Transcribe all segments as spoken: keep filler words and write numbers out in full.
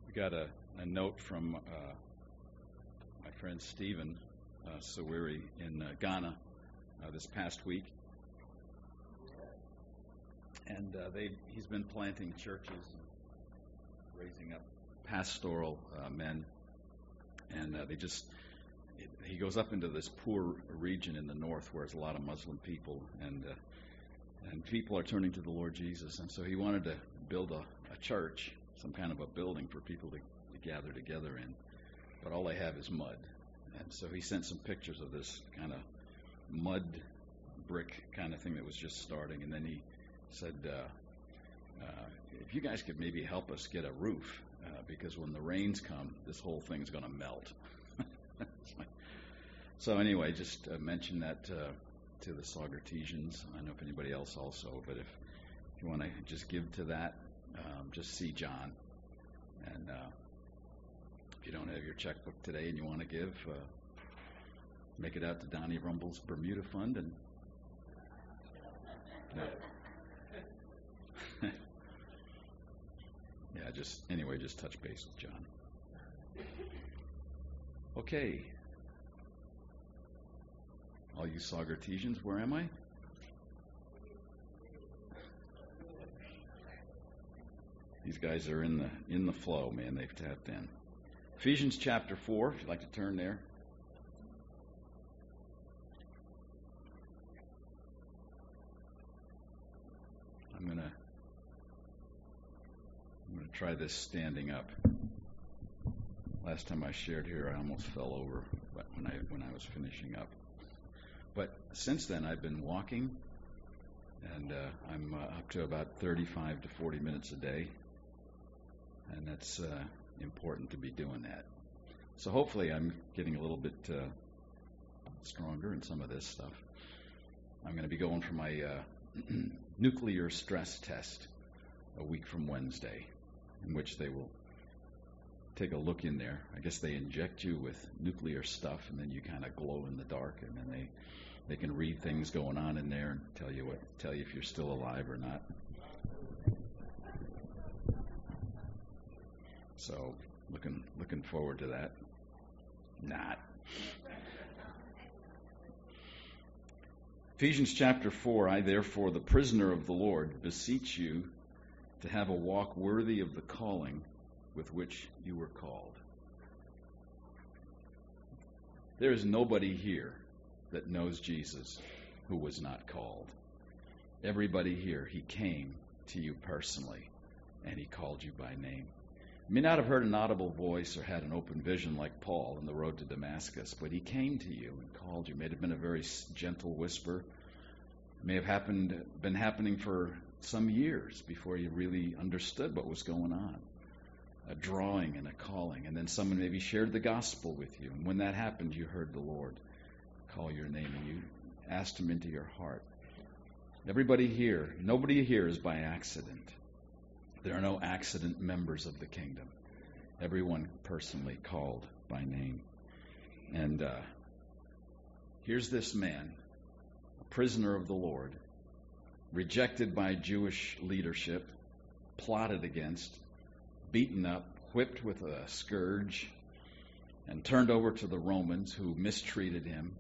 We got a, a note from uh, my friend Stephen uh, Sawiri in uh, Ghana uh, this past week. And uh, they he's been planting churches, raising up pastoral uh, men. And uh, they just, it, he goes up into this poor region in the north where there's a lot of Muslim people. And uh, and people are turning to the Lord Jesus. And so he wanted to build a, a church, some kind of a building for people to, to gather together in. But all they have is mud. And so he sent some pictures of this kind of mud brick kind of thing that was just starting. And then he said, uh, uh, if you guys could maybe help us get a roof, uh, because when the rains come, this whole thing's going to melt. So anyway, just uh, mention that uh, to the Saugertesians. I don't know if anybody else also, but if, if you want to just give to that, um, just see John. And uh, if you don't have your checkbook today and you want to give, uh, make it out to Donnie Rumble's Bermuda Fund. And yeah. yeah, just anyway, just touch base with John. Okay. All you Saugertesians, where am I? These guys are in the in the flow, man. They've tapped in. Ephesians chapter four, if you'd like to turn there. I'm gonna I'm gonna try this standing up. Last time I shared here, I almost fell over when I when I was finishing up. But since then, I've been walking, and uh, I'm uh, up to about thirty-five to forty minutes a day, and that's uh, important to be doing that. So hopefully I'm getting a little bit uh, stronger in some of this stuff. I'm going to be going for my uh, nuclear stress test a week from Wednesday, in which they will take a look in there. I guess they inject you with nuclear stuff, and then you kind of glow in the dark, and then they they can read things going on in there and tell you what tell you if you're still alive or not. So looking looking forward to that. Not. Ephesians chapter four, I therefore, the prisoner of the Lord, beseech you to have a walk worthy of the calling with which you were called. There is nobody here that knows Jesus who was not called. Everybody here, he came to you personally, and he called you by name. You may not have heard an audible voice or had an open vision like Paul on the road to Damascus, but he came to you and called you. It may have been a very gentle whisper. It may have happened, been happening for some years before you really understood what was going on. A drawing and a calling, and then someone maybe shared the gospel with you, and when that happened, you heard the Lord call your name, and you asked him into your heart. Everybody here, nobody here is by accident. There are no accident members of the kingdom. Everyone personally called by name. And uh, here's this man, a prisoner of the Lord, rejected by Jewish leadership, plotted against, beaten up, whipped with a scourge, and turned over to the Romans who mistreated him.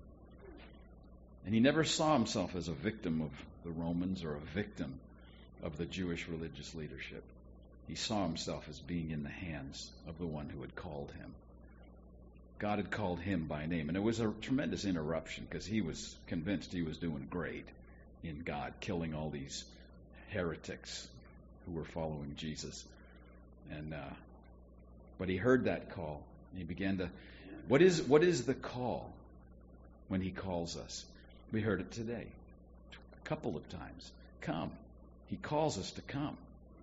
And he never saw himself as a victim of the Romans or a victim of the Jewish religious leadership. He saw himself as being in the hands of the one who had called him. God had called him by name. And it was a tremendous interruption because he was convinced he was doing great in God, killing all these heretics who were following Jesus. And uh, but he heard that call. And he began to, what is what is the call when he calls us? We heard it today, a couple of times. Come. He calls us to come.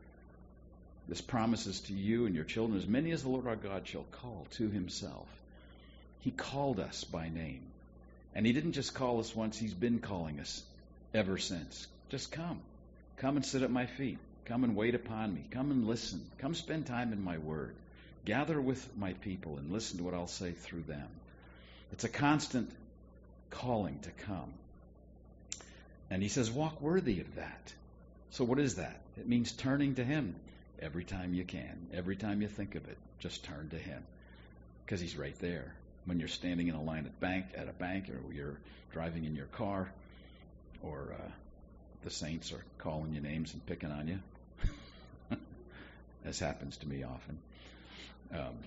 This promises to you and your children, as many as the Lord our God shall call to himself. He called us by name. And he didn't just call us once, he's been calling us ever since. Just come. Come and sit at my feet. Come and wait upon me. Come and listen. Come spend time in my word. Gather with my people and listen to what I'll say through them. It's a constant calling to come. And he says, walk worthy of that. So what is that? It means turning to him, Every time you can, every time you think of it, just turn to him, because he's right there. When you're standing in a line at bank at a bank, or you're driving in your car, or uh, the saints are calling you names and picking on you, as happens to me often. Um,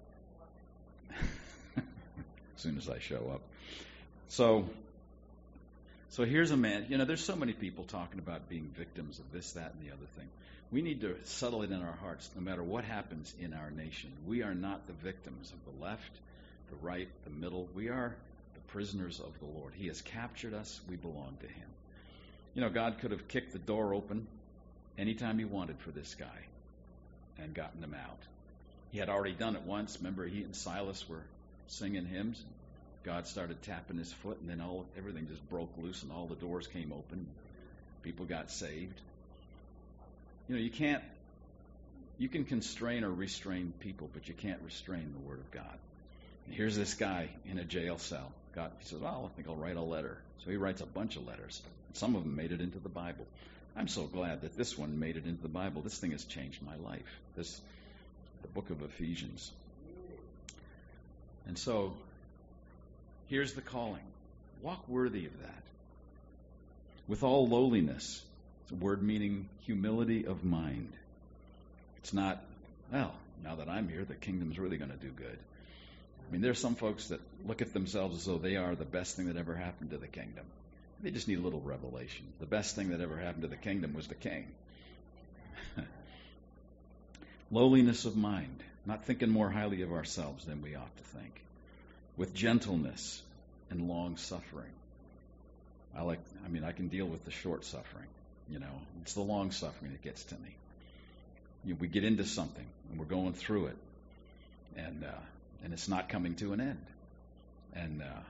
as soon as I show up. So, so here's a man. You know, there's so many people talking about being victims of this, that, and the other thing. We need to settle it in our hearts, no matter what happens in our nation. We are not the victims of the left, the right, the middle. We are the prisoners of the Lord. He has captured us. We belong to him. You know, God could have kicked the door open anytime he wanted for this guy and gotten him out. He had already done it once. Remember, he and Silas were singing hymns. God started tapping his foot, and then all everything just broke loose, and all the doors came open. People got saved. You know, you can't, you can constrain or restrain people, but you can't restrain the Word of God. And here's this guy in a jail cell. God, he says, well, I think I'll write a letter. So he writes a bunch of letters. Some of them made it into the Bible. I'm so glad that this one made it into the Bible. This thing has changed my life. This, the book of Ephesians. And so, here's the calling. Walk worthy of that. With all lowliness. It's a word meaning humility of mind. It's not, well, now that I'm here, the kingdom's really going to do good. I mean, there's some folks that look at themselves as though they are the best thing that ever happened to the kingdom. They just need a little revelation. The best thing that ever happened to the kingdom was the king. Lowliness of mind, not thinking more highly of ourselves than we ought to think. With gentleness and long suffering. I like, I mean, I can deal with the short suffering. You know, it's the long suffering that gets to me. You know, we get into something and we're going through it, and uh, and it's not coming to an end. And uh,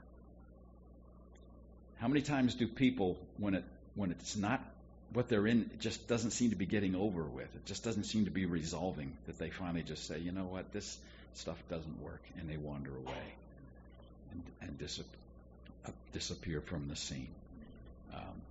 how many times do people, when it when it's not what they're in, it just doesn't seem to be getting over with, it just doesn't seem to be resolving, that they finally just say, you know what, this stuff doesn't work, and they wander away and, and disappear, uh, disappear from the scene. Um,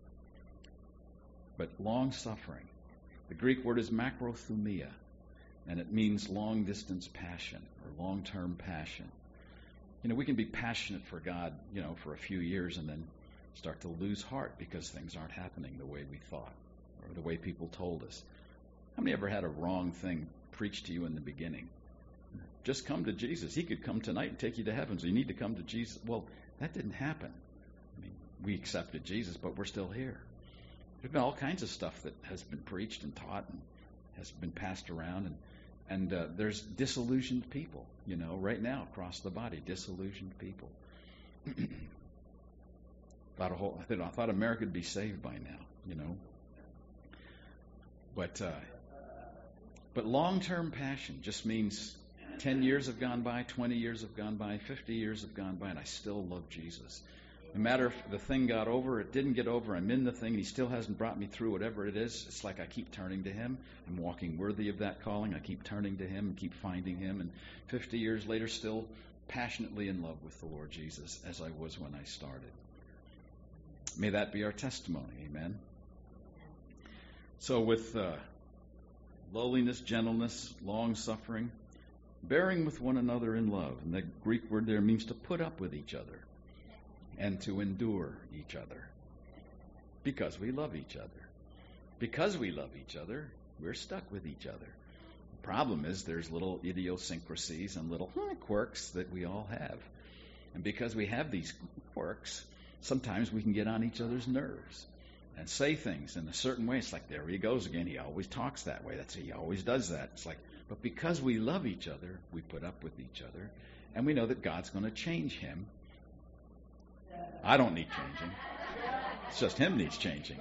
but long suffering. The Greek word is makrothumia, and it means long-distance passion or long-term passion. You know, we can be passionate for God, you know, for a few years and then start to lose heart because things aren't happening the way we thought or the way people told us. How many ever had a wrong thing preached to you in the beginning? Just come to Jesus. He could come tonight and take you to heaven, so you need to come to Jesus. Well, that didn't happen. I mean, we accepted Jesus, but we're still here. There's been all kinds of stuff that has been preached and taught and has been passed around, and and uh, there's disillusioned people, you know, right now across the body, disillusioned people. thought a whole, I thought America would be saved by now, you know. But uh, but long-term passion just means ten years have gone by, twenty years have gone by, fifty years have gone by, and I still love Jesus. No matter if the thing got over, it didn't get over, I'm in the thing, and he still hasn't brought me through whatever it is. It's like I keep turning to him. I'm walking worthy of that calling. I keep turning to him and keep finding him. And fifty years later, still passionately in love with the Lord Jesus as I was when I started. May that be our testimony. Amen. So with uh, lowliness, gentleness, long-suffering, bearing with one another in love. And the Greek word there means to put up with each other. And to endure each other. Because we love each other. Because we love each other, we're stuck with each other. The problem is there's little idiosyncrasies and little quirks that we all have. And because we have these quirks, sometimes we can get on each other's nerves and say things in a certain way. It's like, there he goes again. He always talks that way. That's he always does that. It's like, but because we love each other, we put up with each other. And we know that God's going to change him. I don't need changing. It's just him needs changing.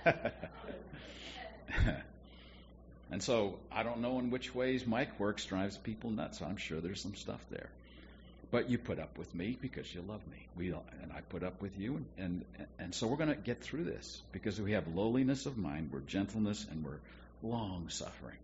And so I don't know in which ways my quirks drives people nuts. I'm sure there's some stuff there. But you put up with me because you love me. We and I put up with you. And, and, and so we're going to get through this because we have lowliness of mind, we're gentleness, and we're long-suffering.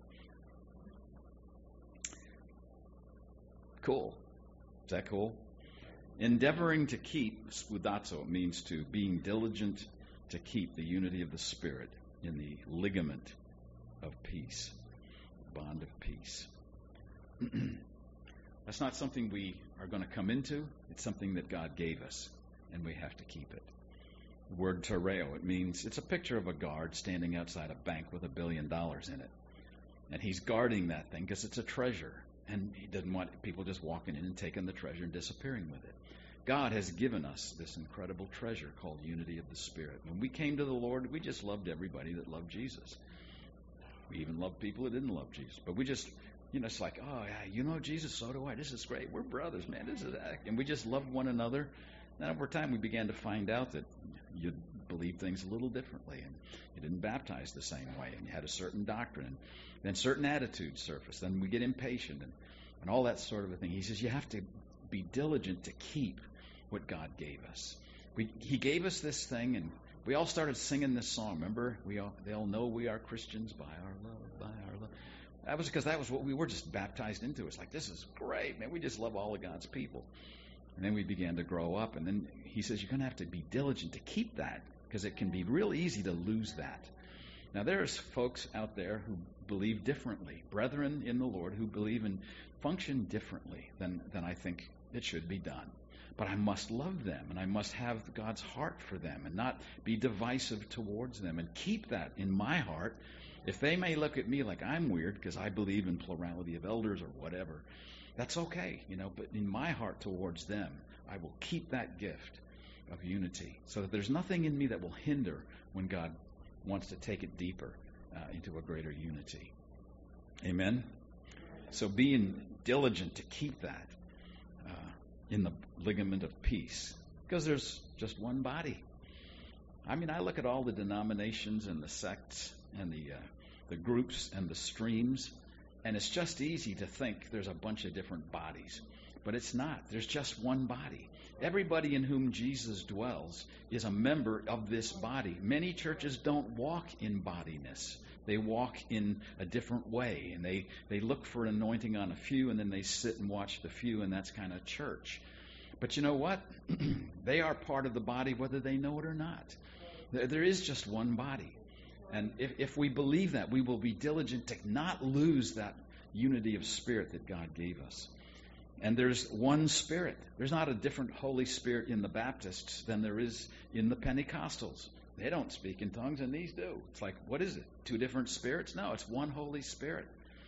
Cool. Is that cool? Endeavoring to keep, spoudazo means to being diligent to keep the unity of the Spirit in the ligament of peace. bond of peace. That's not something we are going to come into. It's something that God gave us, and we have to keep it. The word tereo, it means, it's a picture of a guard standing outside a bank with a billion dollars in it. And he's guarding that thing because it's a treasure. And he doesn't want people just walking in and taking the treasure and disappearing with it. God has given us this incredible treasure called unity of the Spirit. When we came to the Lord, we just loved everybody that loved Jesus. We even loved people that didn't love Jesus. But we just, you know, it's like, oh, yeah, you know Jesus, so do I. This is great. We're brothers, man. This is that. And we just loved one another. And over time, we began to find out that you believed things a little differently. And you didn't baptize the same way. And you had a certain doctrine. And then certain attitudes surfaced. Then we get impatient and, and all that sort of a thing. He says you have to be diligent to keep what God gave us. We, he gave us this thing, and we all started singing this song. Remember, we all they all know we are Christians by our love, by our love. That was because that was what we were just baptized into. It's like, this is great, man. We just love all of God's people. And then we began to grow up, and then he says you're going to have to be diligent to keep that, because it can be real easy to lose that. Now, there's folks out there who believe differently, brethren in the Lord who believe and function differently than, than I think it should be done. But I must love them, and I must have God's heart for them and not be divisive towards them, and keep that in my heart. If they may look at me like I'm weird because I believe in plurality of elders or whatever, that's okay, you know, but in my heart towards them, I will keep that gift of unity so that there's nothing in me that will hinder when God wants to take it deeper uh, into a greater unity. Amen? So being diligent to keep that uh, in the ligament of peace, because there's just one body. I mean, I look at all the denominations and the sects and the uh, the groups and the streams, and it's just easy to think there's a bunch of different bodies. But it's not. There's just one body. Everybody in whom Jesus dwells is a member of this body. Many churches don't walk in bodiness. They walk in a different way, and they, they look for anointing on a few, and then they sit and watch the few, and that's kind of church. But you know what? They are part of the body whether they know it or not. There, there is just one body. And if, if we believe that, we will be diligent to not lose that unity of spirit that God gave us. And there's one Spirit. There's not a different Holy Spirit in the Baptists than there is in the Pentecostals. They don't speak in tongues, and these do. It's like, what is it? Two different spirits? No, it's one Holy Spirit.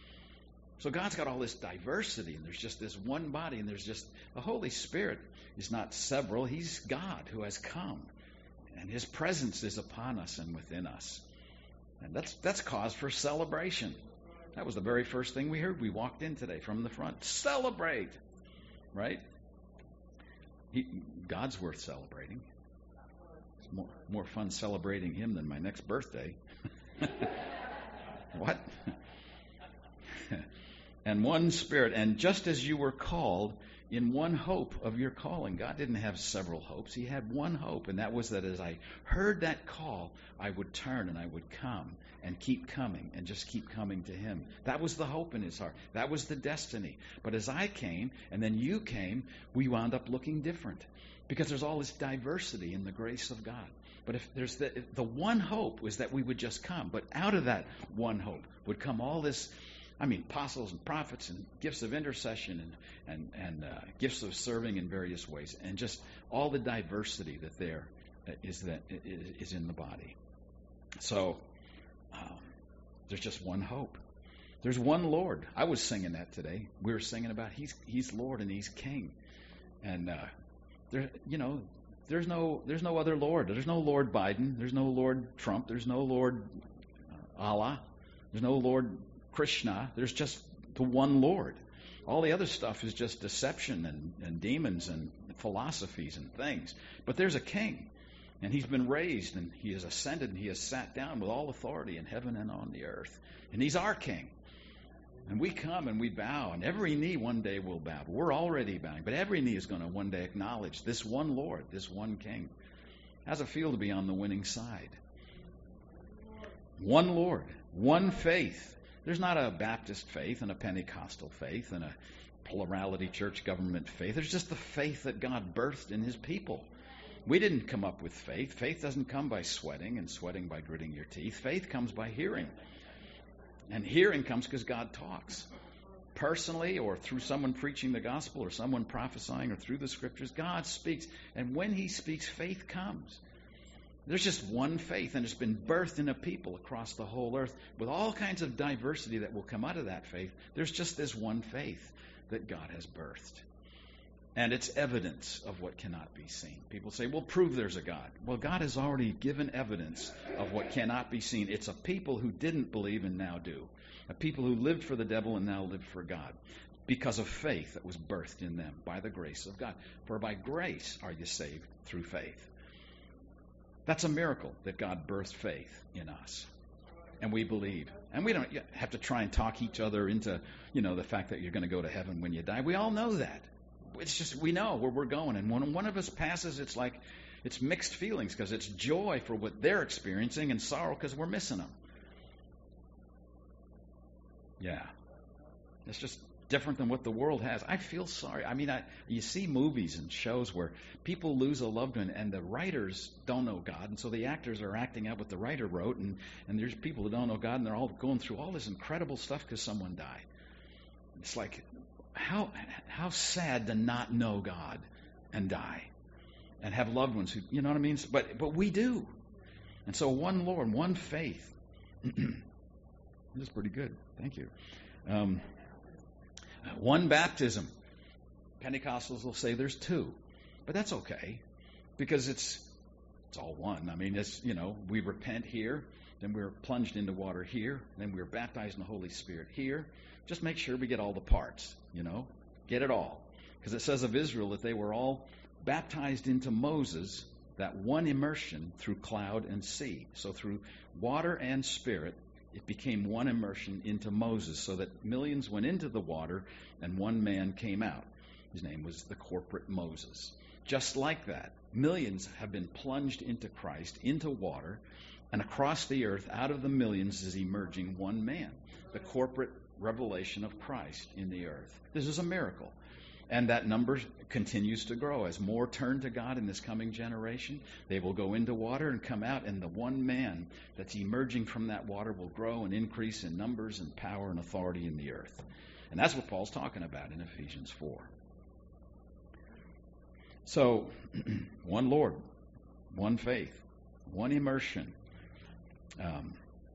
So God's got all this diversity, and there's just this one body, and there's just, the Holy Spirit is not several. He's God who has come, and His presence is upon us and within us. And that's that's cause for celebration. That was the very first thing we heard. We walked in today from the front. Celebrate, right? He, God's worth celebrating. It's more, more fun celebrating Him than my next birthday. What? And one Spirit. And just as you were called in one hope of your calling. God didn't have several hopes. He had one hope, and that was that as I heard that call, I would turn and I would come and keep coming and just keep coming to Him. That was the hope in His heart. That was the destiny. But as I came, and then you came, we wound up looking different because there's all this diversity in the grace of God. But if there's the, if the one hope was that we would just come, but out of that one hope would come all this, I mean, apostles and prophets and gifts of intercession and and, and uh, gifts of serving in various ways, and just all the diversity that there is that is in the body. So um, there's just one hope. There's one Lord. I was singing that today. We were singing about He's He's Lord and He's King, and uh, there, you know, there's no there's no other Lord. There's no Lord Biden. There's no Lord Trump. There's no Lord uh, Allah. There's no Lord Krishna. There's just the one Lord. All the other stuff is just deception and, and demons and philosophies and things. But there's a king, and He's been raised, and He has ascended, and He has sat down with all authority in heaven and on the earth. And He's our king. And we come and we bow, and every knee one day will bow. We're already bowing, but every knee is going to one day acknowledge this one Lord, this one king. How's it feel to be on the winning side? One Lord, one faith. There's not a Baptist faith and a Pentecostal faith and a plurality church government faith. There's just the faith that God birthed in His people. We didn't come up with faith. Faith doesn't come by sweating and sweating by gritting your teeth. Faith comes by hearing. And hearing comes because God talks. Personally, or through someone preaching the gospel, or someone prophesying, or through the scriptures, God speaks. And when he speaks, faith comes. There's just one faith, and it's been birthed in a people across the whole earth with all kinds of diversity that will come out of that faith. There's just this one faith that God has birthed. And it's evidence of what cannot be seen. People say, well, prove there's a God. Well, God has already given evidence of what cannot be seen. It's a people who didn't believe and now do. A people who lived for the devil and now live for God. Because of faith that was birthed in them by the grace of God. For by grace are you saved through faith. That's a miracle that God birthed faith in us. And we believe. And we don't have to try and talk each other into, you know, the fact that you're going to go to heaven when you die. We all know that. It's just, we know where we're going. And when one of us passes, it's like, it's mixed feelings because it's joy for what they're experiencing and sorrow because we're missing them. Yeah. It's just different than what the world has. I feel sorry. I mean, I, you see movies and shows where people lose a loved one and the writers don't know God. And so the actors are acting out what the writer wrote. And, and there's people who don't know God and they're all going through all this incredible stuff because someone died. It's like, how how sad to not know God and die and have loved ones who, you know what I mean? But, but we do. And so one Lord, one faith. This is pretty good. Thank you. Um, one baptism. Pentecostals will say there's two, but that's okay because it's it's all one. I mean, it's, you know, we repent here, then we're plunged into water here, then we're baptized in the Holy Spirit here. Just make sure we get all the parts, you know, get it all. Because it says of Israel that they were all baptized into Moses, that one immersion through cloud and sea. So through water and spirit, it became one immersion into Moses so that millions went into the water and one man came out. His name was the corporate Moses. Just like that, millions have been plunged into Christ, into water, and across the earth, out of the millions is emerging one man, the corporate revelation of Christ in the earth. This is a miracle. And that number continues to grow. As more turn to God in this coming generation, they will go into water and come out, and the one man that's emerging from that water will grow and increase in numbers and power and authority in the earth. And that's what Paul's talking about in Ephesians four. So, one Lord, one faith, one immersion. Um,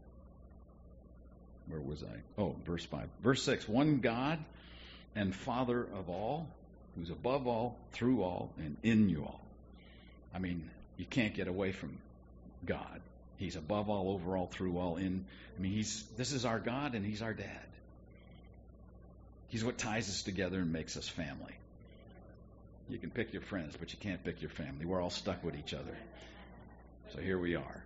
where was I? Oh, verse five. Verse six, one God and Father of all, who's above all, through all, and in you all. I mean, you can't get away from God. He's above all, over all, through all, in. I mean, he's this is our God, and he's our dad. He's what ties us together and makes us family. You can pick your friends, but you can't pick your family. We're all stuck with each other. So here we are.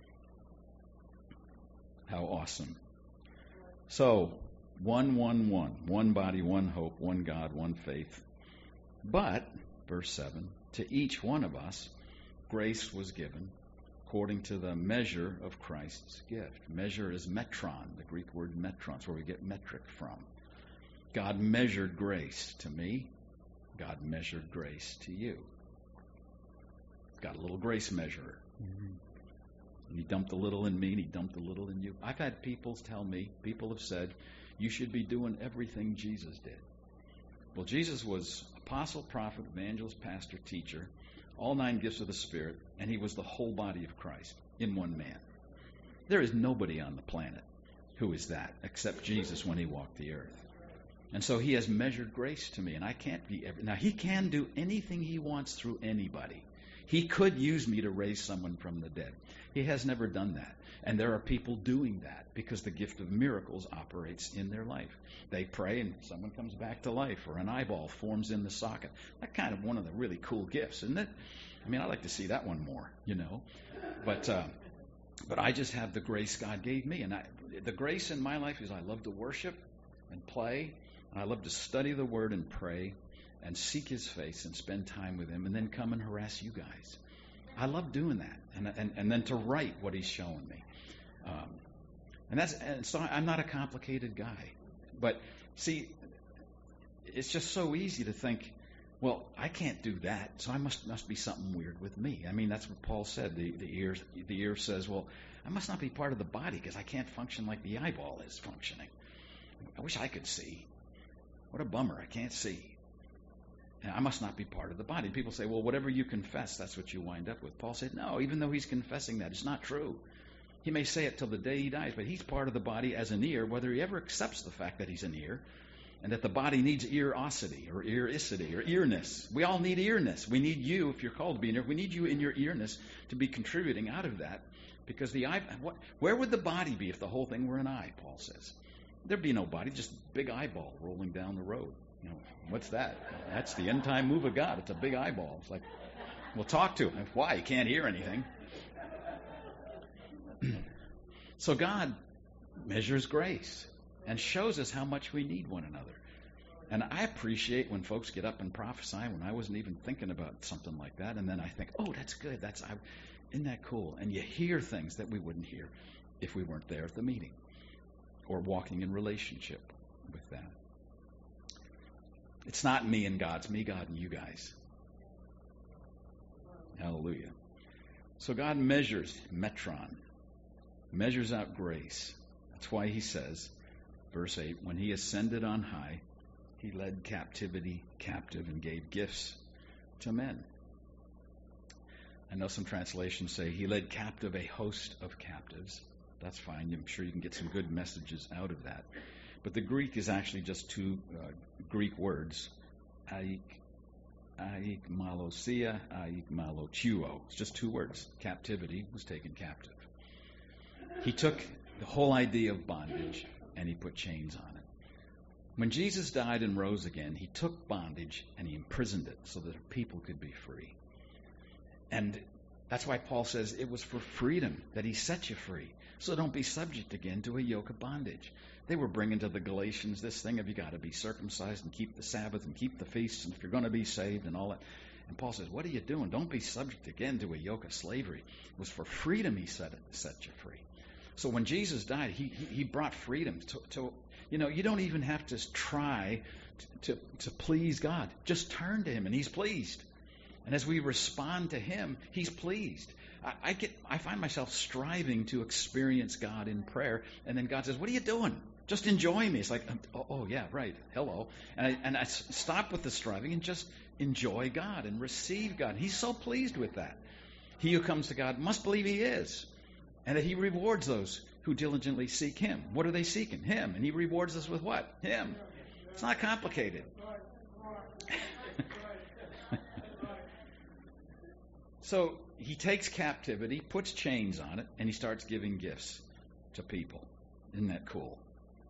How awesome. So, one, one, one. One body, one hope, one God, one faith. But, verse seven, to each one of us, grace was given according to the measure of Christ's gift. Measure is metron, the Greek word metron. It's where we get metric from. God measured grace to me. God measured grace to you. Got a little grace measurer. Mm-hmm. And he dumped a little in me, and he dumped a little in you. I've had people tell me, people have said, you should be doing everything Jesus did. Well, Jesus was apostle, prophet, evangelist, pastor, teacher, all nine gifts of the Spirit, and he was the whole body of Christ in one man. There is nobody on the planet who is that except Jesus when he walked the earth. And so he has measured grace to me, and I can't be every... Now, he can do anything he wants through anybody. He could use me to raise someone from the dead. He has never done that. And there are people doing that because the gift of miracles operates in their life. They pray and someone comes back to life, or an eyeball forms in the socket. That's kind of one of the really cool gifts, isn't it? I mean, I'd like to see that one more, you know. But uh, but I just have the grace God gave me. And I, the grace in my life is I love to worship and play. And I love to study the Word and pray and seek His face and spend time with Him and then come and harass you guys. I love doing that. And and, and then to write what He's showing me. Um, and that's and so I'm not a complicated guy. But see, it's just so easy to think, Well, I can't do that, so I must must be something weird with me. I mean, that's what Paul said. The the ear the ear says, well, I must not be part of the body because I can't function like the eyeball is functioning. I wish I could see. What a bummer, I can't see. And I must not be part of the body. People say, well, whatever you confess, that's what you wind up with. Paul said, no, even though he's confessing that, it's not true. He may say it till the day he dies, but he's part of the body as an ear, whether he ever accepts the fact that he's an ear, and that the body needs earosity or earicity or earness. We all need earness. We need you, if you're called to be an ear, we need you in your earness to be contributing out of that. Because the eye, what, where would the body be if the whole thing were an eye, Paul says? There'd be no body, just a big eyeball rolling down the road. You know, what's that? That's the end time move of God. It's a big eyeball. It's like, we'll talk to him. Why? He can't hear anything. So God measures grace and shows us how much we need one another. And I appreciate when folks get up and prophesy when I wasn't even thinking about something like that. And then I think, oh, that's good. That's I, isn't that cool? And you hear things that we wouldn't hear if we weren't there at the meeting or walking in relationship with that. It's not me and God. It's me, God, and you guys. Hallelujah. So God measures, metron, measures out grace. That's why he says, verse eight, when he ascended on high, he led captivity captive and gave gifts to men. I know some translations say he led captive a host of captives. That's fine. I'm sure you can get some good messages out of that. But the Greek is actually just two uh, Greek words, aik, aikmalosia, aikmalochuo. It's just two words. Captivity was taken captive. He took the whole idea of bondage and he put chains on it. When Jesus died and rose again, he took bondage and he imprisoned it so that people could be free. And that's why Paul says it was for freedom that he set you free. So don't be subject again to a yoke of bondage. They were bringing to the Galatians this thing of you got to be circumcised and keep the Sabbath and keep the feasts and if you're going to be saved and all that. And Paul says, what are you doing? Don't be subject again to a yoke of slavery. It was for freedom he set, it, set you free. So when Jesus died, he, he, he brought freedom to, to, you know, you don't even have to try to, to, to please God. Just turn to him and he's pleased. And as we respond to him, he's pleased. I, I get, I find myself striving to experience God in prayer, and then God says, what are you doing? Just enjoy me. It's like, oh, oh yeah, right, hello. And I, and I stop with the striving and just enjoy God and receive God. He's so pleased with that. He who comes to God must believe he is, and that he rewards those who diligently seek him. What are they seeking? Him. And he rewards us with what? Him. It's not complicated. So he takes captivity, puts chains on it, and he starts giving gifts to people. Isn't that cool?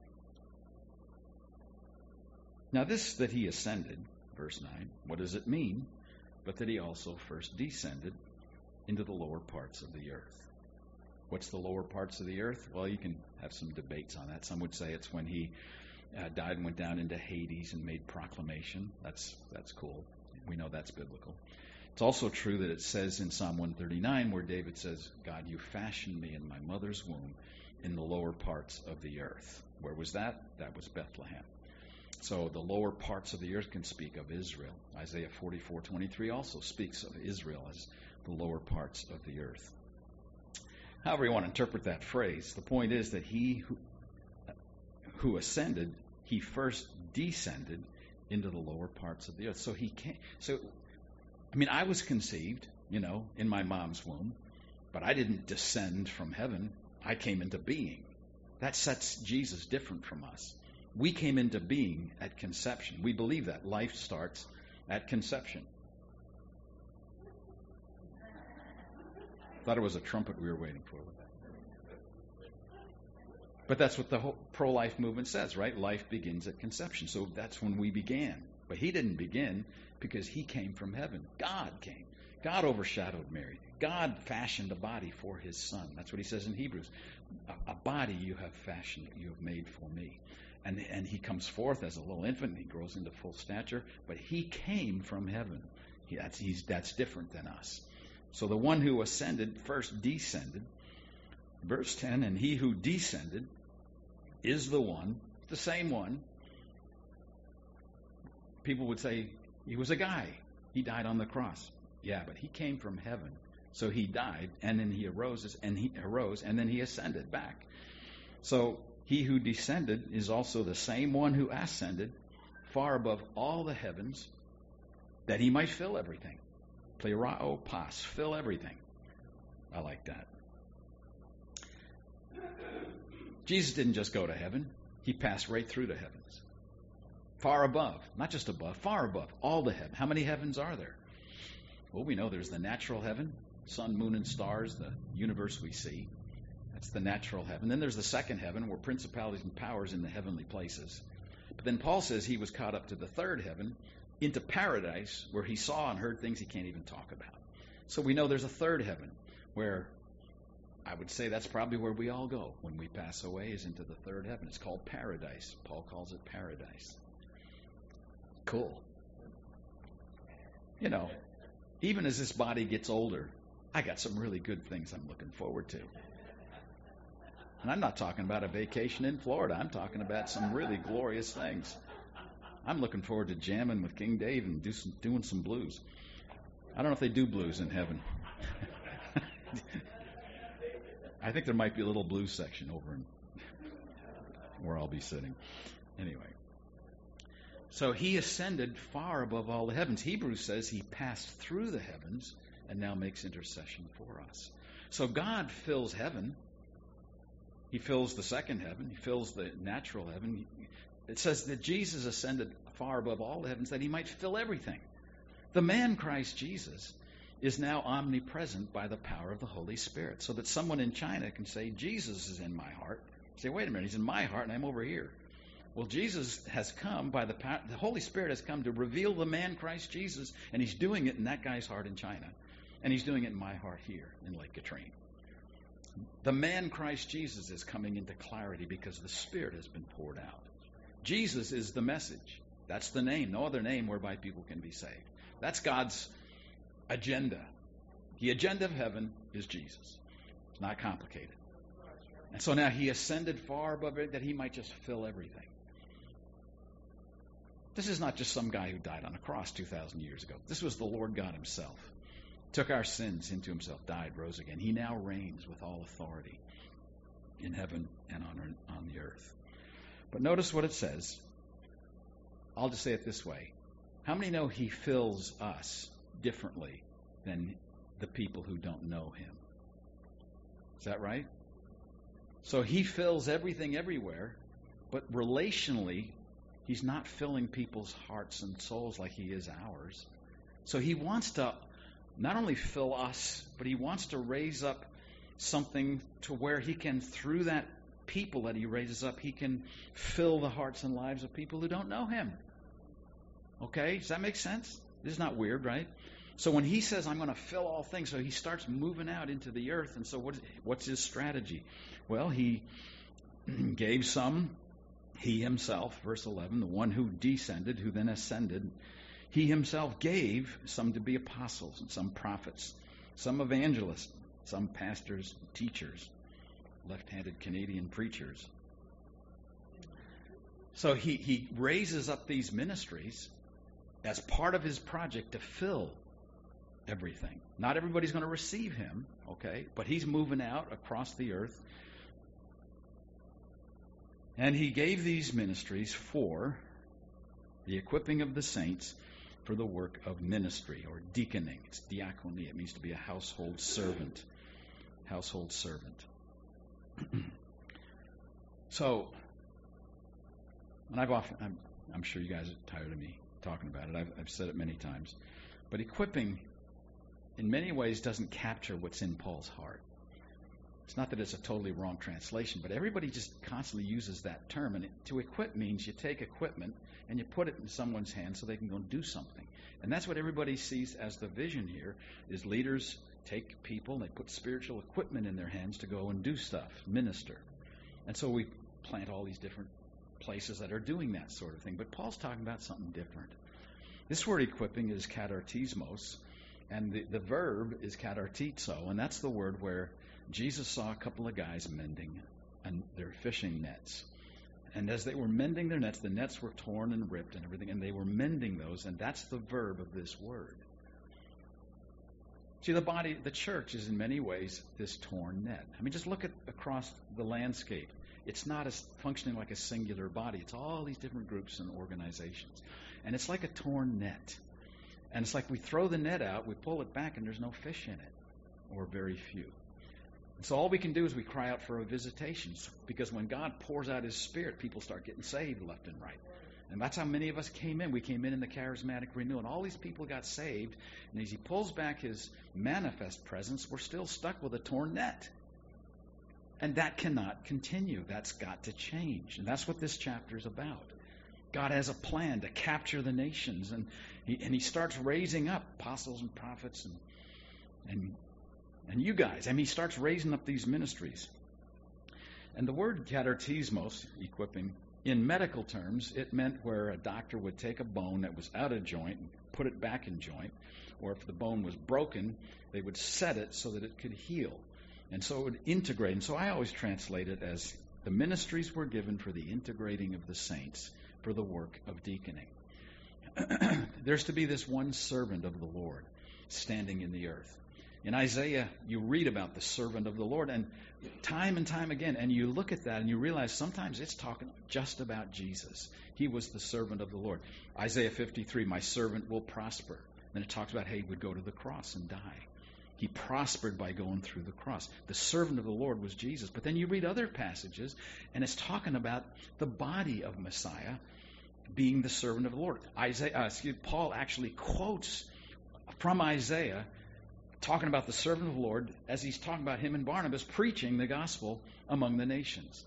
Now this that he ascended, verse nine, what does it mean? But that he also first descended into the lower parts of the earth. What's the lower parts of the earth? Well, you can have some debates on that. Some would say it's when he uh, died and went down into Hades and made proclamation. That's that's cool. We know that's biblical. It's also true that it says in Psalm one thirty-nine where David says, God, you fashioned me in my mother's womb in the lower parts of the earth. Where was that? That was Bethlehem. So the lower parts of the earth can speak of Israel. Isaiah forty-four twenty-three also speaks of Israel as the lower parts of the earth. However you want to interpret that phrase, the point is that he who, who ascended, he first descended into the lower parts of the earth. So he came. So I mean, I was conceived, you know, in my mom's womb, but I didn't descend from heaven. I came into being. That sets Jesus different from us. We came into being at conception. We believe that life starts at conception. Thought it was a trumpet we were waiting for. But that's what the whole pro-life movement says, right? Life begins at conception. So that's when we began. But he didn't begin because he came from heaven. God came. God overshadowed Mary. God fashioned a body for his son. That's what he says in Hebrews. A, a body you have fashioned, you have made for me. And, and he comes forth as a little infant. And he grows into full stature. But he came from heaven. He, that's, he's, that's different than us. So the one who ascended first descended. Verse ten, and he who descended is the one, the same one. People would say, He was a guy. He died on the cross. Yeah, but he came from heaven. So he died, and then he arose, and he arose, and then he ascended back. So he who descended is also the same one who ascended far above all the heavens, that he might fill everything. Plerao pas, fill everything. I like that. Jesus didn't just go to heaven. He passed right through the heavens. Far above, not just above, far above all the heavens. How many heavens are there? Well, we know there's the natural heaven, sun, moon, and stars, the universe we see. That's the natural heaven. Then there's the second heaven, where principalities and powers in the heavenly places. But then Paul says he was caught up to the third heaven, into paradise, where he saw and heard things he can't even talk about. So we know there's a third heaven, where I would say that's probably where we all go when we pass away, is into the third heaven. It's called paradise. Paul calls it paradise. Cool. You know, even as this body gets older, I got some really good things I'm looking forward to. And I'm not talking about a vacation in Florida. I'm talking about some really glorious things. I'm looking forward to jamming with King Dave and do some, doing some blues. I don't know if they do blues in heaven. I think there might be a little blues section over in where I'll be sitting. Anyway. So he ascended far above all the heavens. Hebrews says he passed through the heavens and now makes intercession for us. So God fills heaven. He fills the second heaven. He fills the natural heaven. It says that Jesus ascended far above all the heavens that he might fill everything. The man Christ Jesus is now omnipresent by the power of the Holy Spirit, so that someone in China can say, Jesus is in my heart. Say, wait a minute, he's in my heart and I'm over here. Well, Jesus has come by the power, the Holy Spirit has come to reveal the man Christ Jesus, and he's doing it in that guy's heart in China. And he's doing it in my heart here in Lake Katrine. The man Christ Jesus is coming into clarity because the Spirit has been poured out. Jesus is the message. That's the name. No other name whereby people can be saved. That's God's agenda. The agenda of heaven is Jesus. It's not complicated. And so now he ascended far above it that he might just fill everything. This is not just some guy who died on a cross two thousand years ago. This was the Lord God himself. Took our sins into himself, died, rose again. He now reigns with all authority in heaven and on, on the earth. But notice what it says. I'll just say it this way. How many know he fills us differently than the people who don't know him? Is that right? So he fills everything everywhere, but relationally, he's not filling people's hearts and souls like he is ours. So he wants to not only fill us, but he wants to raise up something to where he can, through that people that he raises up, he can fill the hearts and lives of people who don't know him. Okay? Does that make sense? This is not weird, right? So when he says, I'm going to fill all things, so he starts moving out into the earth. And so what is, what's his strategy? Well, he gave some, he himself, verse eleven, the one who descended, who then ascended, he himself gave some to be apostles and some prophets, some evangelists, some pastors, teachers, left-handed Canadian preachers. So he, he raises up these ministries as part of his project to fill everything. Not everybody's going to receive him, okay? But he's moving out across the earth. And he gave these ministries for the equipping of the saints for the work of ministry, or deaconing. It's diakonia. It means to be a household servant. Household servant. So, and I've often, I'm, I'm sure you guys are tired of me talking about it. I've, I've said it many times. But equipping, in many ways, doesn't capture what's in Paul's heart. It's not that it's a totally wrong translation, but everybody just constantly uses that term. And it, to equip means you take equipment and you put it in someone's hands so they can go and do something. And that's what everybody sees as the vision here, is leaders take people and they put spiritual equipment in their hands to go and do stuff, minister. And so we plant all these different places that are doing that sort of thing. But Paul's talking about something different. This word equipping is katartismos, and the, the verb is katartizo, and that's the word where Jesus saw a couple of guys mending and their fishing nets. And as they were mending their nets, the nets were torn and ripped and everything, and they were mending those, and that's the verb of this word. See, the body, the church is in many ways this torn net. I mean, just look at across the landscape. It's not as functioning like a singular body. It's all these different groups and organizations. And it's like a torn net. And it's like we throw the net out, we pull it back, and there's no fish in it, or very few. And so all we can do is we cry out for a visitation, because when God pours out His Spirit, people start getting saved left and right. And that's how many of us came in. We came in in the charismatic renewal, and all these people got saved. And as He pulls back His manifest presence, we're still stuck with a torn net. And that cannot continue. That's got to change. And that's what this chapter is about. God has a plan to capture the nations, and He, and he starts raising up apostles and prophets and, and, and you guys. I mean, He starts raising up these ministries. And the word katartismos, equipping, in medical terms, it meant where a doctor would take a bone that was out of joint and put it back in joint, or if the bone was broken, they would set it so that it could heal. And so it would integrate. And so I always translate it as the ministries were given for the integrating of the saints for the work of deaconing. There's to be this one servant of the Lord standing in the earth. In Isaiah, you read about the servant of the Lord, and time and time again, and you look at that and you realize sometimes it's talking just about Jesus. He was the servant of the Lord. Isaiah fifty-three, my servant will prosper. Then it talks about how he would go to the cross and die. He prospered by going through the cross. The servant of the Lord was Jesus. But then you read other passages, and it's talking about the body of Messiah being the servant of the Lord. Isaiah, uh, excuse, Paul actually quotes from Isaiah, talking about the servant of the Lord, as he's talking about him and Barnabas preaching the gospel among the nations.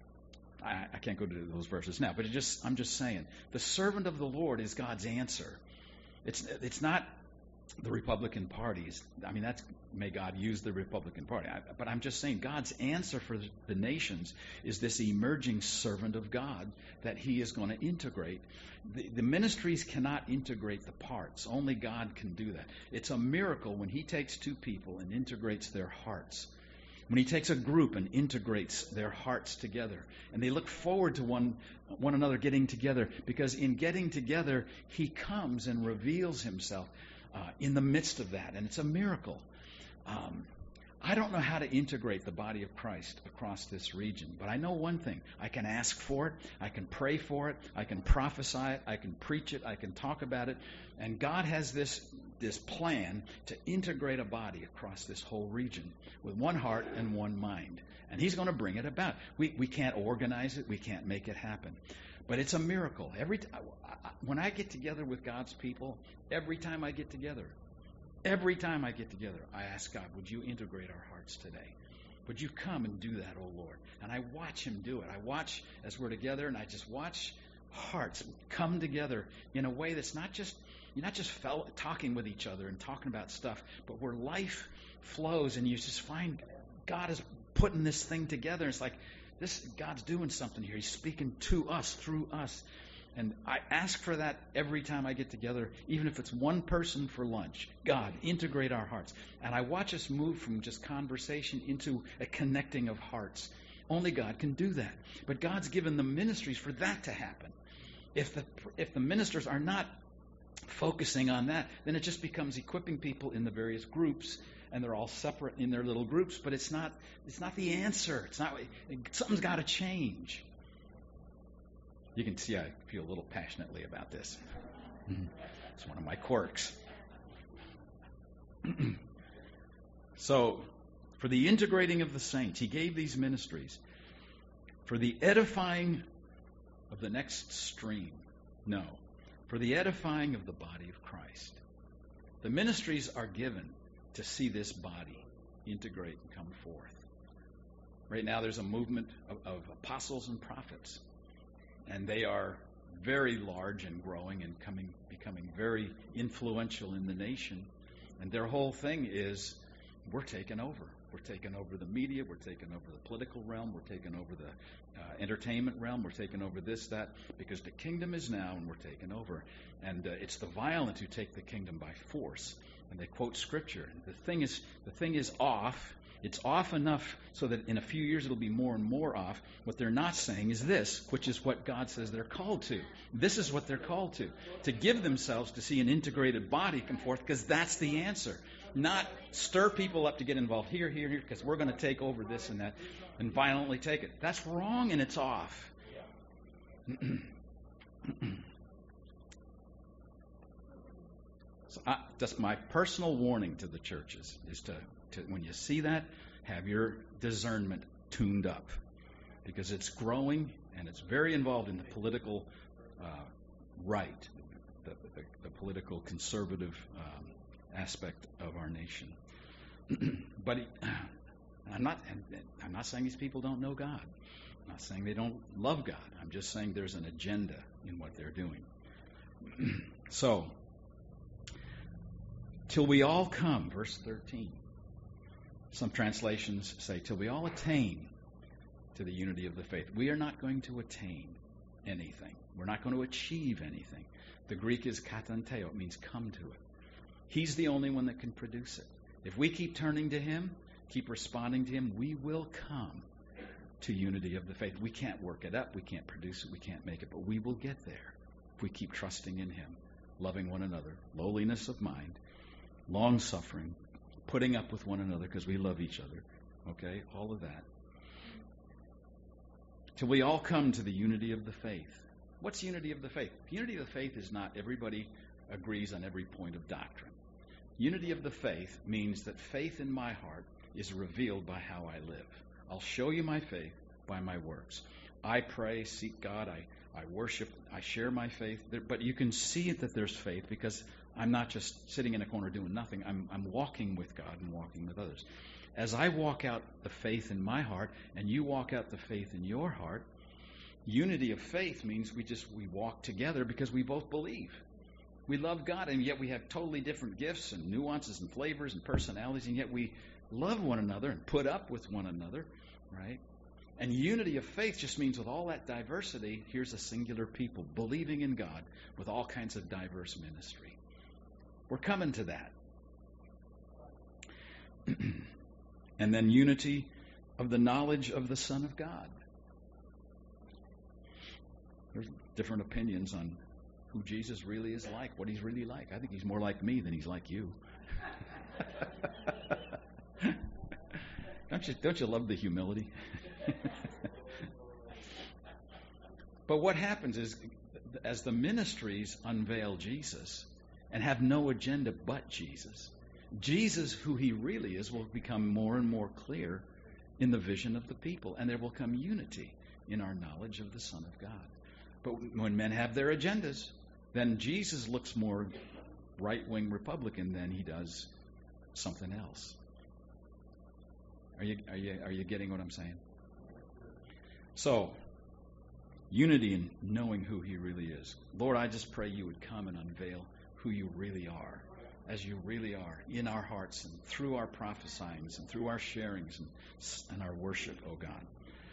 I, I can't go to those verses now, but it just I'm just saying, the servant of the Lord is God's answer. It's it's not the Republican Party. I mean, that's may God use the Republican Party. I, but I'm just saying, God's answer for the nations is this emerging servant of God that He is going to integrate. The, the ministries cannot integrate the parts. Only God can do that. It's a miracle when He takes two people and integrates their hearts. When He takes a group and integrates their hearts together. And they look forward to one, one another getting together, because in getting together, He comes and reveals Himself uh, in the midst of that. And it's a miracle. Um, I don't know how to integrate the body of Christ across this region, but I know one thing. I can ask for it, I can pray for it, I can prophesy it, I can preach it, I can talk about it, and God has this, this plan to integrate a body across this whole region with one heart and one mind, and He's going to bring it about. We, we can't organize it, we can't make it happen, but it's a miracle. Every t- when I get together with God's people, every time I get together, Every time I get together, I ask God, would you integrate our hearts today? Would you come and do that, oh Lord? And I watch Him do it. I watch as we're together, and I just watch hearts come together in a way that's not just, you're not just fel- talking with each other and talking about stuff, but where life flows, and you just find God is putting this thing together. It's like, this God's doing something here. He's speaking to us, through us. And I ask for that every time I get together, even if it's one person for lunch. God, integrate our hearts. And I watch us move from just conversation into a connecting of hearts. Only God can do that. But God's given the ministries for that to happen. If the if the ministers are not focusing on that, then it just becomes equipping people in the various groups, and they're all separate in their little groups. But it's not it's not the answer. It's not something's got to change. You can see I feel a little passionately about this. It's one of my quirks. So, for the integrating of the saints, He gave these ministries. For the edifying of the next stream. No. For the edifying of the body of Christ. The ministries are given to see this body integrate and come forth. Right now there's a movement of, of apostles and prophets. And they are very large and growing and coming, becoming very influential in the nation. And their whole thing is, we're taking over. We're taking over the media. We're taking over the political realm. We're taking over the uh, entertainment realm. We're taking over this, that, because the kingdom is now, and we're taking over. And uh, it's the violent who take the kingdom by force. And they quote Scripture. And the thing is, the thing is off. It's off enough so that in a few years it'll be more and more off. What they're not saying is this, which is what God says they're called to. This is what they're called to, to give themselves to see an integrated body come forth, because that's the answer. Not stir people up to get involved here, here, here, because we're going to take over this and that and violently take it. That's wrong and it's off. So I, that's my personal warning to the churches, is to, to, when you see that, have your discernment tuned up, because it's growing and it's very involved in the political uh, right, the, the, the political conservative um, aspect of our nation. But he, I'm not, I'm not saying these people don't know God. I'm not saying they don't love God. I'm just saying there's an agenda in what they're doing. So, till we all come, verse thirteen. Some translations say, till we all attain to the unity of the faith. We are not going to attain anything. We're not going to achieve anything. The Greek is katanteo. It means come to it. He's the only one that can produce it. If we keep turning to Him, keep responding to Him, we will come to unity of the faith. We can't work it up. We can't produce it. We can't make it. But we will get there if we keep trusting in Him, loving one another, lowliness of mind, long-suffering, putting up with one another because we love each other. Okay? All of that. Till we all come to the unity of the faith. What's unity of the faith? Unity of the faith is not everybody agrees on every point of doctrine. Unity of the faith means that faith in my heart is revealed by how I live. I'll show you my faith by my works. I pray, seek God, I, I worship, I share my faith. There, but you can see it that there's faith because I'm not just sitting in a corner doing nothing. I'm, I'm walking with God and walking with others. As I walk out the faith in my heart and you walk out the faith in your heart, unity of faith means we just we walk together because we both believe. We love God, and yet we have totally different gifts and nuances and flavors and personalities, and yet we love one another and put up with one another, right? And unity of faith just means with all that diversity, here's a singular people believing in God with all kinds of diverse ministry. We're coming to that. And then unity of the knowledge of the Son of God. There's different opinions on who Jesus really is like, what He's really like. I think He's more like me than He's like you. Don't you, don't you love the humility? But what happens is, as the ministries unveil Jesus and have no agenda but Jesus, Jesus, who He really is, will become more and more clear in the vision of the people, and there will come unity in our knowledge of the Son of God. But when men have their agendas, then Jesus looks more right-wing Republican than He does something else. Are you are you are you getting what I'm saying? So, unity in knowing who He really is. Lord, I just pray You would come and unveil who You really are, as You really are, in our hearts and through our prophesyings and through our sharings and, and our worship, oh God.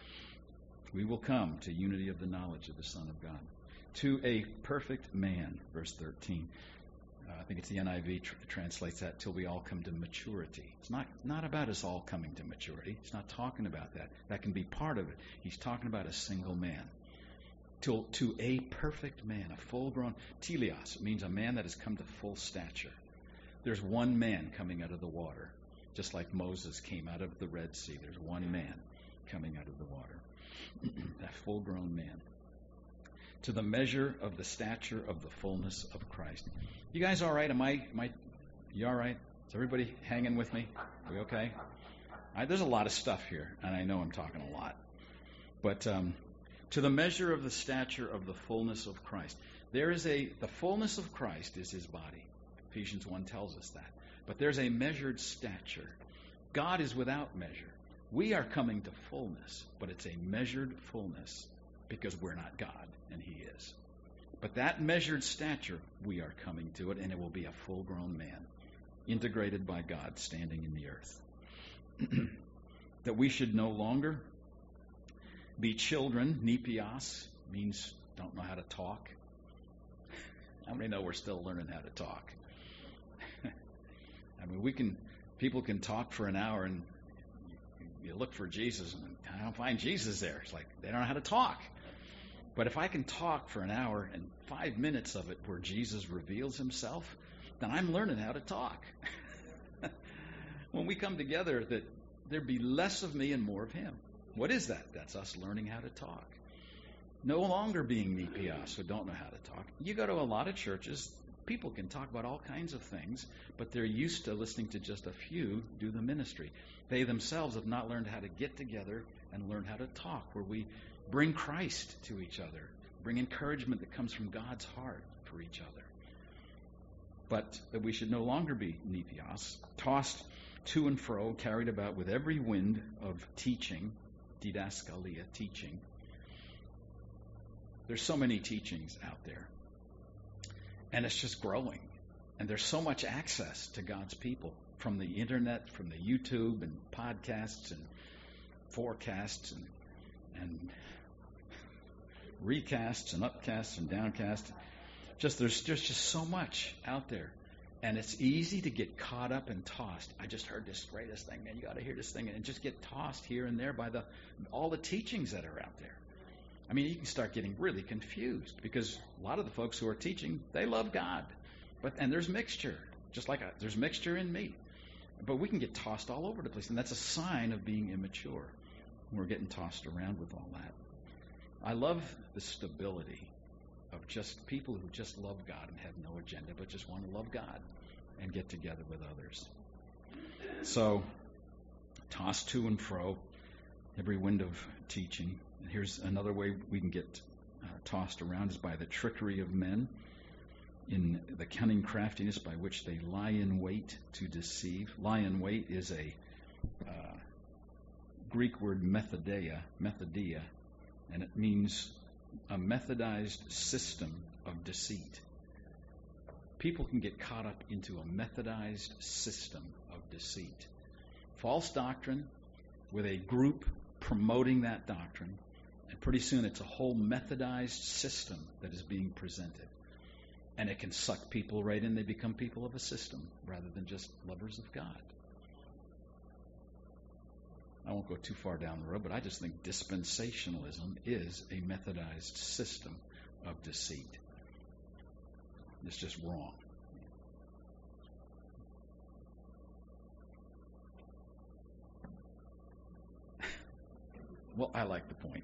We will come to unity of the knowledge of the Son of God. To a perfect man, verse thirteen. Uh, I think it's the N I V tr- translates that, till we all come to maturity. It's not, not about us all coming to maturity. It's not talking about that. That can be part of it. He's talking about a single man. Till, to a perfect man, a full-grown, teleos, means a man that has come to full stature. There's one man coming out of the water, just like Moses came out of the Red Sea. There's one man coming out of the water. That full-grown man. To the measure of the stature of the fullness of Christ. You guys all right? Am I, am I, you all right? Is everybody hanging with me? Are we okay? I, there's a lot of stuff here, and I know I'm talking a lot. But um, to the measure of the stature of the fullness of Christ. There is a, the fullness of Christ is His body. Ephesians one tells us that. But there's a measured stature. God is without measure. We are coming to fullness, but it's a measured fullness because we're not God and He is. But that measured stature, we are coming to it, and it will be a full-grown man, integrated by God, standing in the earth. That we should no longer be children. Nepios means don't know how to talk. How many know we're still learning how to talk? I mean, we can, people can talk for an hour and you look for Jesus, and I don't find Jesus there. It's like they don't know how to talk. But if I can talk for an hour and five minutes of it where Jesus reveals himself, then I'm learning how to talk. When we come together, that there be less of me and more of him. What is that? That's us learning how to talk. No longer being nepios, who don't know how to talk. You go to a lot of churches, people can talk about all kinds of things, but they're used to listening to just a few do the ministry. They themselves have not learned how to get together and learn how to talk, where we bring Christ to each other, bring encouragement that comes from God's heart for each other. But that we should no longer be nepios, tossed to and fro, carried about with every wind of teaching, didaskalia, teaching. There's so many teachings out there, and it's just growing. And there's so much access to God's people from the internet, from the YouTube and podcasts and forecasts and, and recasts and upcasts and downcasts. Just there's just, just so much out there. And it's easy to get caught up and tossed. I just heard this greatest thing, man. You got to hear this thing. And just get tossed here and there by the all the teachings that are out there. I mean, you can start getting really confused because a lot of the folks who are teaching, they love God. But and there's mixture, just like a, there's mixture in me. But we can get tossed all over the place. And that's a sign of being immature. We're getting tossed around with all that. I love the stability of just people who just love God and have no agenda, but just want to love God and get together with others. So, tossed to and fro, every wind of teaching. And here's another way we can get uh, tossed around is by the trickery of men, in the cunning craftiness by which they lie in wait to deceive. Lie in wait is a uh, Greek word methodeia, methodia, and it means a methodized system of deceit. People can get caught up into a methodized system of deceit. False doctrine with a group promoting that doctrine, and pretty soon it's a whole methodized system that is being presented. And it can suck people right in. They become people of a system rather than just lovers of God. I won't go too far down the road, but I just think dispensationalism is a methodized system of deceit. It's just wrong. Well, I like the point.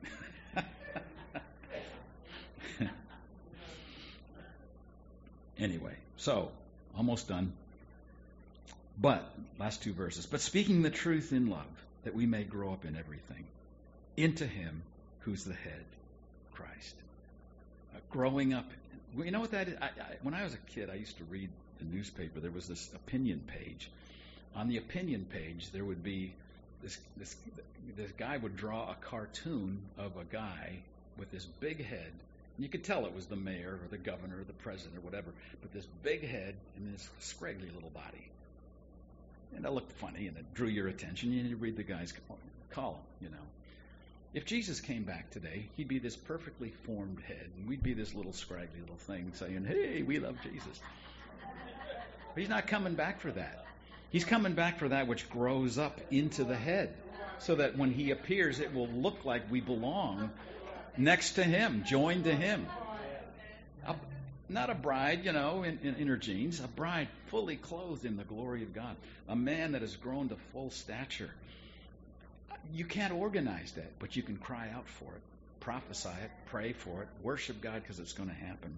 Anyway, so, almost done. But, last two verses. But speaking the truth in love, that we may grow up in everything, into him who's the head, Christ. Uh, growing up. You know what that is? I, I, when I was a kid, I used to read the newspaper. There was this opinion page. On the opinion page, there would be this, this, this guy would draw a cartoon of a guy with this big head. You could tell it was the mayor or the governor or the president or whatever, but this big head and this scraggly little body. And it looked funny, and it drew your attention. You you read the guy's column, you know. If Jesus came back today, he'd be this perfectly formed head, and we'd be this little scraggly little thing saying, hey, we love Jesus. But he's not coming back for that. He's coming back for that which grows up into the head, so that when he appears, it will look like we belong next to him, joined to him. A, not a bride, you know, in, in, in her jeans. A bride fully clothed in the glory of God. A man that has grown to full stature. You can't organize that, but you can cry out for it, prophesy it, pray for it, worship God because it's going to happen.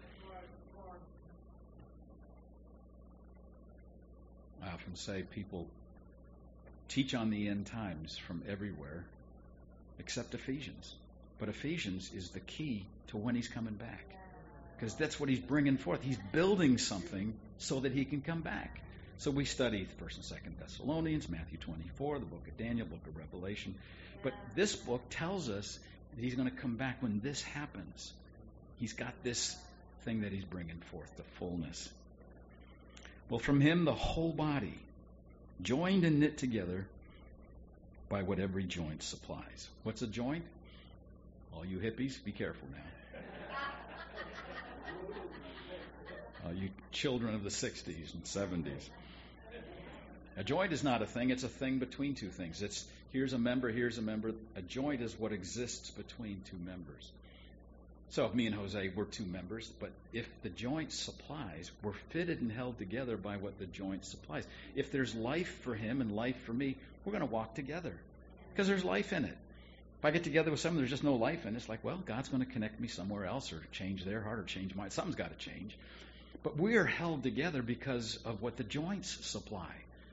I often say people teach on the end times from everywhere except Ephesians. But Ephesians is the key to when he's coming back. Because that's what he's bringing forth. He's building something so that he can come back. So we study First and Second Thessalonians, Matthew twenty-four, the book of Daniel, book of Revelation. But this book tells us that he's going to come back when this happens. He's got this thing that he's bringing forth, the fullness. Well, from him, the whole body, joined and knit together by what every joint supplies. What's a joint? All you hippies, be careful now. Uh, you children of the sixties and seventies. A joint is not a thing, it's a thing between two things. It's Here's a member, here's a member. A joint is what exists between two members. So if me and Jose, we're two members, but if the joint supplies, we're fitted and held together by what the joint supplies. If there's life for him and life for me, we're going to walk together because there's life in it. If I get together with someone, there's just no life in it. It's like, well, God's going to connect me somewhere else or change their heart or change mine. Something's got to change. But we are held together because of what the joints supply.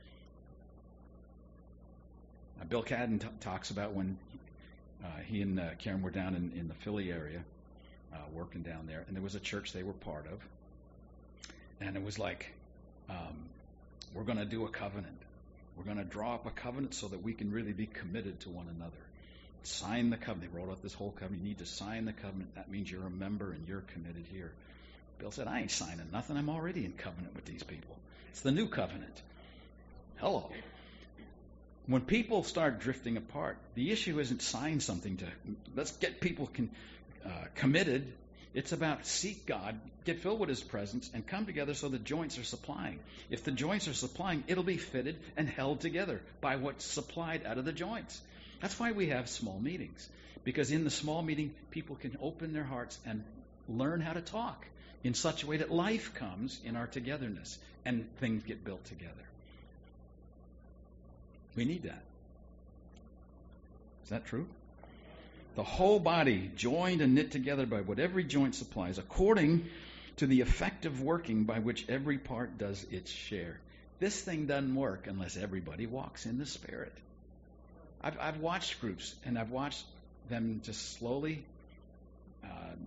Now, Bill Cadden t- talks about when uh, he and uh, Karen were down in, in the Philly area, uh, working down there, and there was a church they were part of. And it was like, um, we're going to do a covenant. We're going to draw up a covenant so that we can really be committed to one another. Sign the covenant. They wrote out this whole covenant. You need to sign the covenant. That means you're a member and you're committed here. Bill said, I ain't signing nothing. I'm already in covenant with these people. It's the new covenant. Hello. When people start drifting apart, the issue isn't sign something to, let's get people con, uh, committed. It's about seek God, get filled with His presence, and come together so the joints are supplying. If the joints are supplying, it'll be fitted and held together by what's supplied out of the joints. That's why we have small meetings. Because in the small meeting, people can open their hearts and learn how to talk in such a way that life comes in our togetherness and things get built together. We need that. Is that true? The whole body joined and knit together by what every joint supplies, according to the effective working by which every part does its share. This thing doesn't work unless everybody walks in the Spirit. I've, I've watched groups, and I've watched them just slowly uh,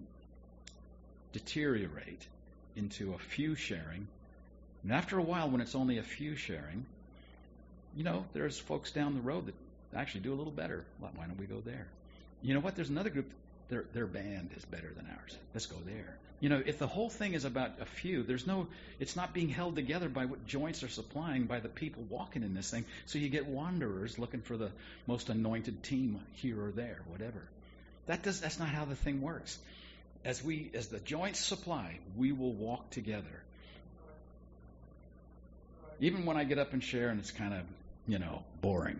deteriorate into a few sharing. And after a while, when it's only a few sharing, you know, there's folks down the road that actually do a little better. Why don't we go there? You know what? There's another group, their their band is better than ours. Let's go there. You know, if the whole thing is about a few, there's no, it's not being held together by what joints are supplying by the people walking in this thing. So you get wanderers looking for the most anointed team here or there, whatever. That does, that's not how the thing works. As we, as the joints supply, we will walk together. Even when I get up and share and it's kind of, you know, boring.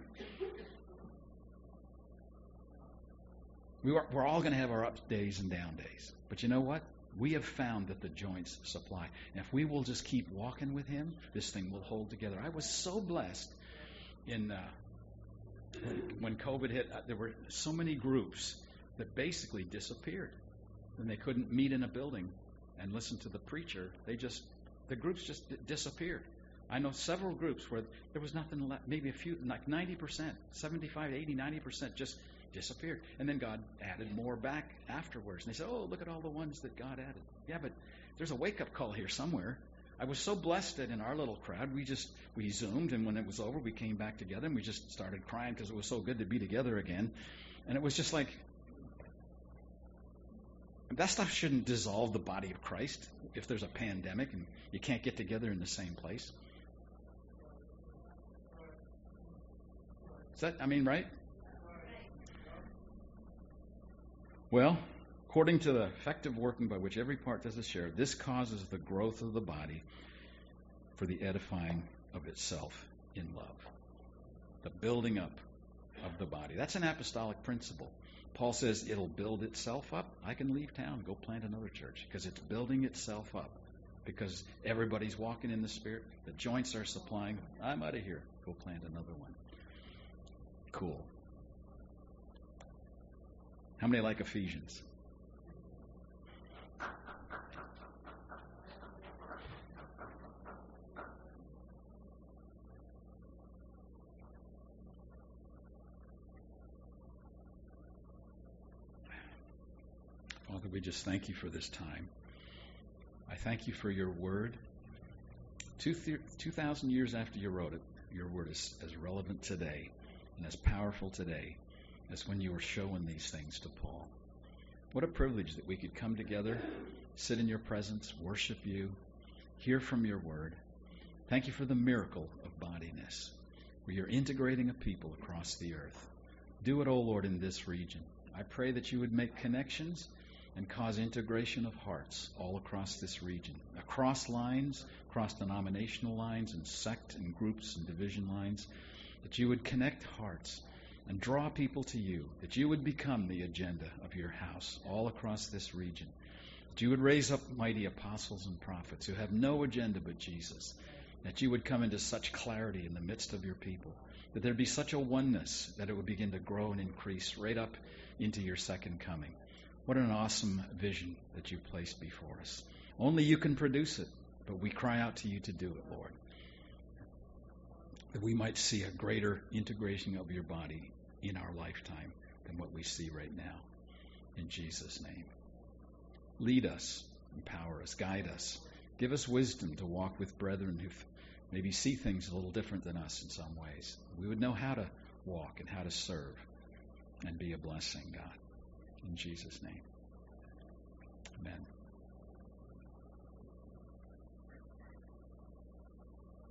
We are, we're all going to have our up days and down days. But you know what? We have found that the joints supply. And if we will just keep walking with Him, this thing will hold together. I was so blessed in uh, when, when COVID hit. Uh, there were so many groups that basically disappeared. And they couldn't meet in a building and listen to the preacher. They just, the groups just d- disappeared. I know several groups where there was nothing left, maybe a few, like ninety percent, seventy-five, eighty, ninety percent just disappeared. And then God added more back afterwards. And they said, oh, look at all the ones that God added. Yeah, but there's a wake-up call here somewhere. I was so blessed that in our little crowd, we just, we Zoomed, and when it was over, we came back together, and we just started crying because it was so good to be together again. And it was just like, that stuff shouldn't dissolve the body of Christ if there's a pandemic and you can't get together in the same place. Is that, I mean, right? Well, according to the effective working by which every part does its share, this causes the growth of the body for the edifying of itself in love. The building up of the body. That's an apostolic principle. Paul says it'll build itself up. I can leave town, go plant another church, because it's building itself up. Because everybody's walking in the Spirit. The joints are supplying. I'm out of here. Go plant another one. Cool. How many like Ephesians? Father, we just thank you for this time. I thank you for your word. Two, th- two thousand years after you wrote it, your word is as relevant today and as powerful today as when you were showing these things to Paul. What a privilege that we could come together, sit in your presence, worship you, hear from your word. Thank you for the miracle of bodiness, where you're integrating a people across the earth. Do it, O Lord, in this region. I pray that you would make connections and cause integration of hearts all across this region, across lines, across denominational lines and sect and groups and division lines, that you would connect hearts and draw people to you, that you would become the agenda of your house all across this region, that you would raise up mighty apostles and prophets who have no agenda but Jesus, that you would come into such clarity in the midst of your people, that there'd be such a oneness that it would begin to grow and increase right up into your second coming. What an awesome vision that you placed before us. Only you can produce it, but we cry out to you to do it, Lord, that we might see a greater integration of your body in our lifetime than what we see right now. In Jesus' name. Lead us, empower us, guide us. Give us wisdom to walk with brethren who maybe see things a little different than us in some ways. We would know how to walk and how to serve and be a blessing, God. In Jesus' name. Amen.